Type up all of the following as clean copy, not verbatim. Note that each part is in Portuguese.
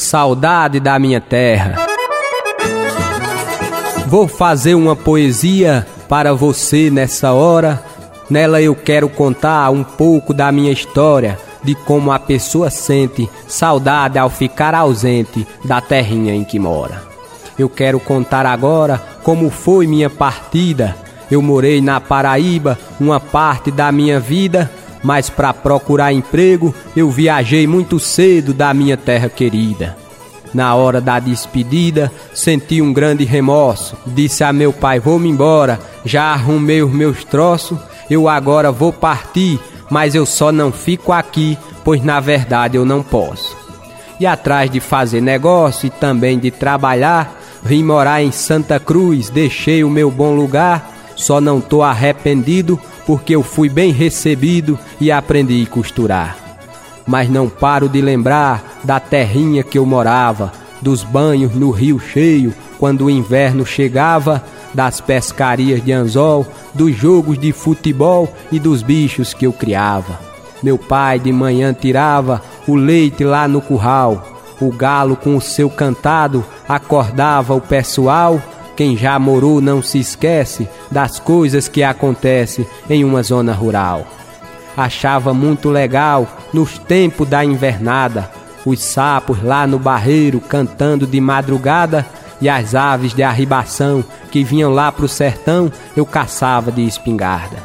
saudade da minha terra. Vou fazer uma poesia para você nessa hora. Nela eu quero contar um pouco da minha história, de como a pessoa sente saudade ao ficar ausente da terrinha em que mora. Eu quero contar agora como foi minha partida. Eu morei na Paraíba uma parte da minha vida, mas para procurar emprego eu viajei muito cedo da minha terra querida. Na hora da despedida senti um grande remorso. Disse a meu pai: vou-me embora, já arrumei os meus troços, eu agora vou partir, mas eu só não fico aqui, pois na verdade eu não posso. E atrás de fazer negócio e também de trabalhar, vim morar em Santa Cruz, deixei o meu bom lugar. Só não tô arrependido, porque eu fui bem recebido e aprendi a costurar. Mas não paro de lembrar da terrinha que eu morava, dos banhos no rio cheio quando o inverno chegava, das pescarias de anzol, dos jogos de futebol e dos bichos que eu criava. Meu pai de manhã tirava o leite lá no curral, o galo com o seu cantado acordava o pessoal. Quem já morou não se esquece das coisas que acontecem em uma zona rural. Achava muito legal, nos tempos da invernada, os sapos lá no barreiro cantando de madrugada, e as aves de arribação que vinham lá pro sertão eu caçava de espingarda.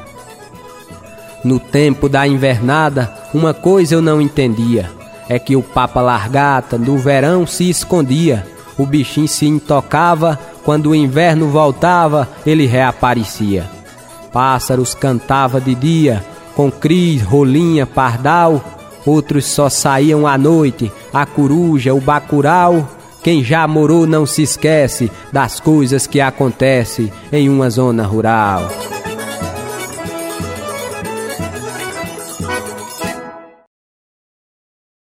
No tempo da invernada, uma coisa eu não entendia, é que o papa largata no verão se escondia, o bichinho se intocava, quando o inverno voltava ele reaparecia. Pássaros cantava de dia, com cris, rolinha, pardal, outros só saíam à noite, a coruja, o bacurau. Quem já morou não se esquece das coisas que acontecem em uma zona rural.